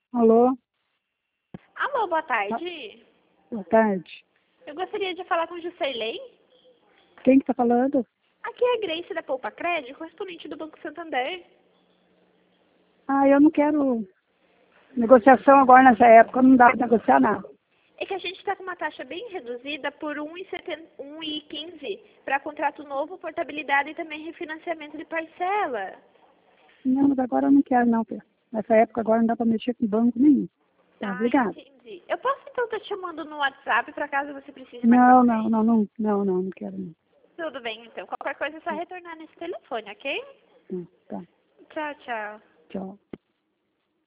Alô? Alô, boa Ah, tarde. boa tarde. Eu gostaria de falar com o Juscelei. Quem que tá falando? Aqui é a Grace da Poupa Crédito, correspondente do Banco Santander. Ah, eu não quero negociação agora nessa época, não dá pra negociar nada. É que a gente está com uma taxa bem reduzida por 1,15 para contrato novo, portabilidade e também refinanciamento de parcela. Não, mas agora eu não quero não, Pedro. Nessa época agora não dá pra mexer com banco nenhum. Tá, Ah, obrigado. entendi. Eu posso então estar te chamando no WhatsApp para caso você precise mais pra Não, não, frente? não, não, não, não, não quero não. Tudo bem, então. Qualquer coisa é só retornar nesse telefone, ok? Tá, Tchau, tchau. tchau.